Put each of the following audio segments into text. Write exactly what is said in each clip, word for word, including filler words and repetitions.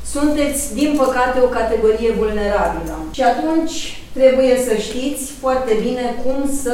sunteți, din păcate, o categorie vulnerabilă. Și atunci trebuie să știți foarte bine cum să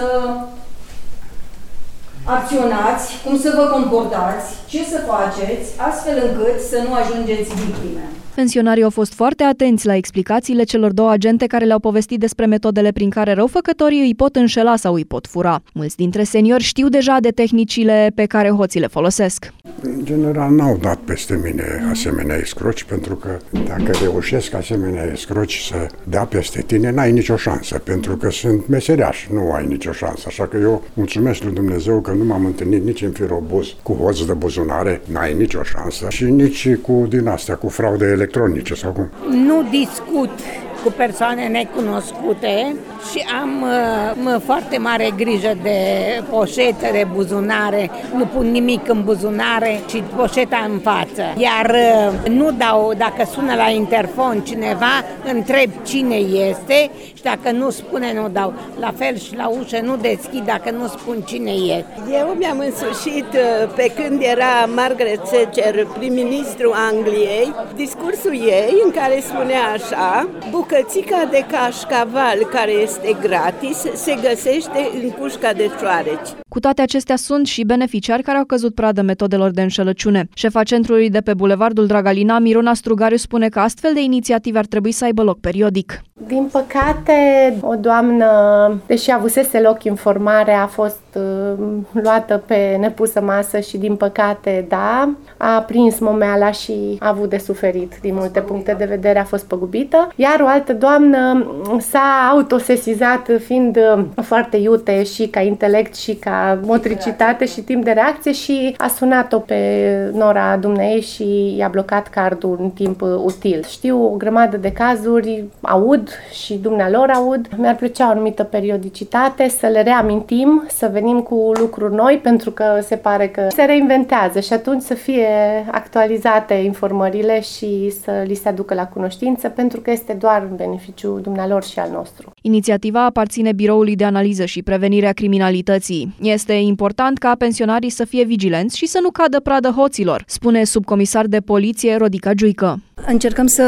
acționați, cum să vă comportați, ce să faceți, astfel încât să nu ajungeți victime. Pensionarii au fost foarte atenți la explicațiile celor două agente care le-au povestit despre metodele prin care răufăcătorii îi pot înșela sau îi pot fura. Mulți dintre seniori știu deja de tehnicile pe care hoții le folosesc. În general n-au dat peste mine asemenea escroci, pentru că dacă reușesc asemenea escroci să dea peste tine, n-ai nicio șansă, pentru că sunt meseriași, nu ai nicio șansă. Așa că eu mulțumesc lui Dumnezeu că nu m-am întâlnit nici în firobuz cu hoți de buzunare, n-ai nicio șansă, și nici cu din astea, cu fraude electronice sau cum. Nu discut cu persoane necunoscute și am uh, foarte mare grijă de poșetele, buzunare, nu pun nimic în buzunare și poșeta în față. Iar uh, nu dau, dacă sună la interfon cineva, întreb cine este și dacă nu spune, nu dau. La fel și la ușă nu deschid dacă nu spun cine este. Eu mi-am însușit pe când era Margaret Thatcher, prim-ministru Angliei, discursul ei în care spunea așa: bucățica de cașcaval care este gratis se găsește în cușca de șoareci. Cu toate acestea sunt și beneficiari care au căzut pradă metodelor de înșelăciune. Șefa centrului de pe Bulevardul Dragalina, Miruna Strugariu, spune că astfel de inițiative ar trebui să aibă loc periodic. Din păcate, o doamnă, deși avusese loc informarea, a fost uh, luată pe nepusă masă și, din păcate, da, a prins momeala și a avut de suferit din multe puncte de vedere, a fost păgubită. Iar o altă doamnă s-a autosesizat fiind foarte iute și ca intelect și ca motricitate și timp de reacție și a sunat-o pe nora dumneei și i-a blocat cardul în timp util. Știu o grămadă de cazuri, aud și dumnealor aud. Mi-ar plăcea o anumită periodicitate să le reamintim, să venim cu lucruri noi, pentru că se pare că se reinventează și atunci să fie actualizate informările și să li se aducă la cunoștință, pentru că este doar în beneficiul dumnealor și al nostru. Inițiativa aparține Biroului de Analiză și Prevenire a Criminalității. Este important ca pensionarii să fie vigilenți și să nu cadă pradă hoților, spune subcomisar de poliție Rodica Giuică. Încercăm să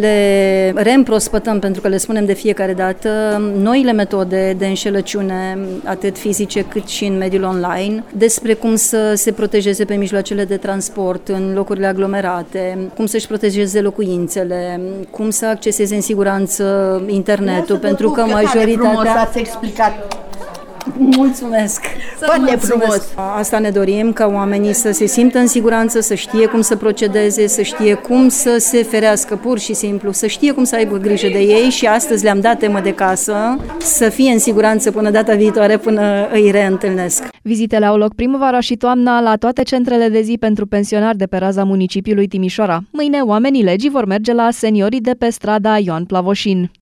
le reîmprospătăm, pentru că le spunem de fiecare dată, noile metode de înșelăciune, atât fizice cât și în mediul online, despre cum să se protejeze pe mijloacele de transport în locurile aglomerate, cum să-și protejeze locuințele, cum să acceseze în siguranță internetul, pentru că majoritatea... Ați explicat. Mulțumesc! Foarte frumos! Asta ne dorim, ca oamenii să se simtă în siguranță, să știe cum să procedeze, să știe cum să se ferească pur și simplu, să știe cum să aibă grijă de ei și astăzi le-am dat temă de casă, să fie în siguranță până data viitoare, până îi reîntâlnesc. Vizitele au loc primăvara și toamna la toate centrele de zi pentru pensionari de pe raza municipiului Timișoara. Mâine oamenii legii vor merge la seniorii de pe strada Ioan Plavoșin.